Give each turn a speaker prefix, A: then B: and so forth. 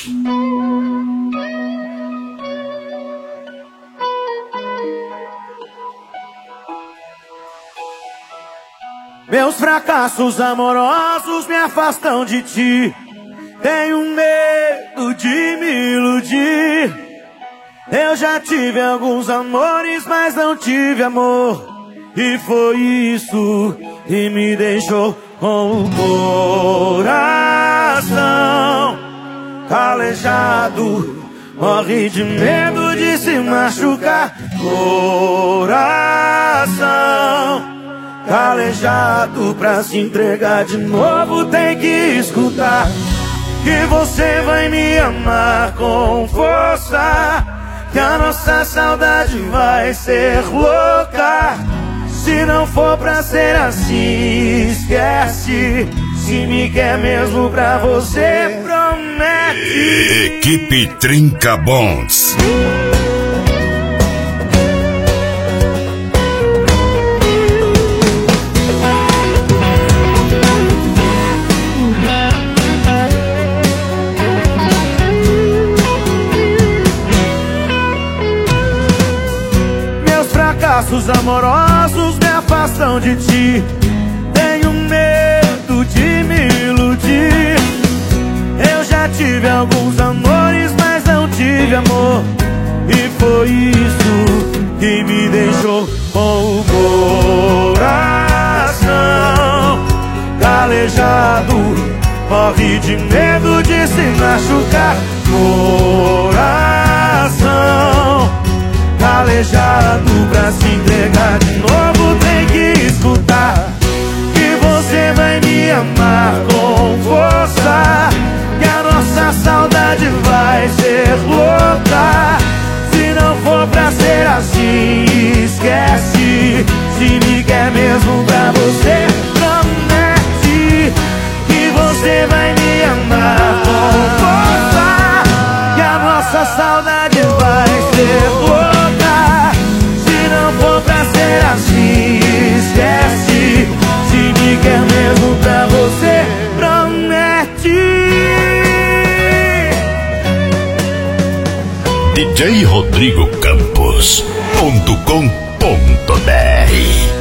A: Meus fracassos amorosos me afastam de ti. Tenho medo de me iludir. Eu já tive alguns amores, mas não tive amor. E foi isso que me deixou com o coração calejado. Morre de medo de se machucar. Coração calejado, pra se entregar de novo tem que escutar que você vai me amar com força, que a nossa saudade vai ser louca. Se não for pra ser assim, esquece. Se me quer mesmo pra você, promete.
B: Equipe Trinca Bons.
A: Fracassos amorosos me afastam de ti. Tenho medo de me iludir. Eu já tive alguns amores, mas não tive amor. E foi isso que me deixou com o coração calejado. Morre de medo de se machucar. Coração calejado, pra se entregar de novo tem que escutar que você vai me amar com força, que a nossa saudade vai ser louca. Se não for pra ser assim, esquece. Se me quer mesmo pra você, promete que você vai me amar com força, que a nossa saudade vai ser louca. Assim, esquece. Se me quer mesmo pra você, promete.
B: DJ Rodrigo Campos.com.br